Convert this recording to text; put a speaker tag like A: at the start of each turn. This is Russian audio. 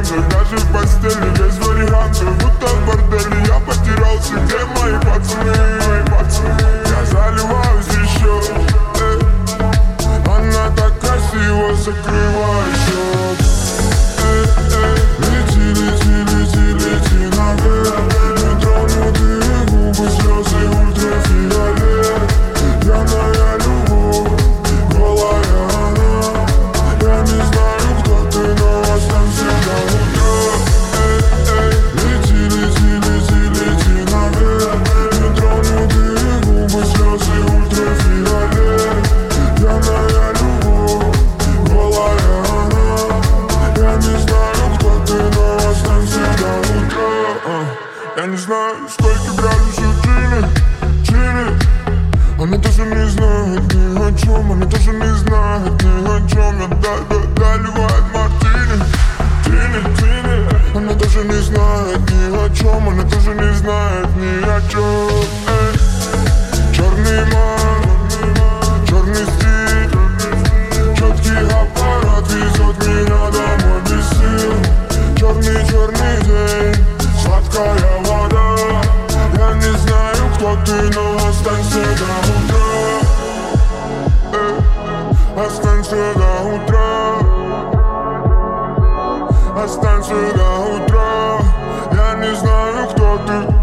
A: вариантов, даже в постели без вариантов. Будто в борделе я потерялся, где мои пацаны? Я заливаюсь еще, она так красиво закрывает счет. Лети, лети, лети, лети наверх. Нетронутые губы, слезы, ультрафиолет. Пьяная любовь, голая она. Я не знаю, кто ты, но останься до утра. Лети, лети, лети, лети наверх. Нетронутые губы, слезы, ультрафиолет. Пьяная любовь, голая она. Я не знаю, кто ты, но останься до утра. Я не знаю, сколько градусов чили. Она тоже не знает ни о чем, она тоже не знает ни о чем. Я доливает мартини. Она тоже не знает ни о чем, она тоже не знает ни о чем. Черный ман, черный стиль, четкий аппарат везет меня домой без сил. Черный день, сладкая вода. Я не знаю, кто ты, но останься до утра. Останься до утра. Останься до утра. Я не знаю, кто ты.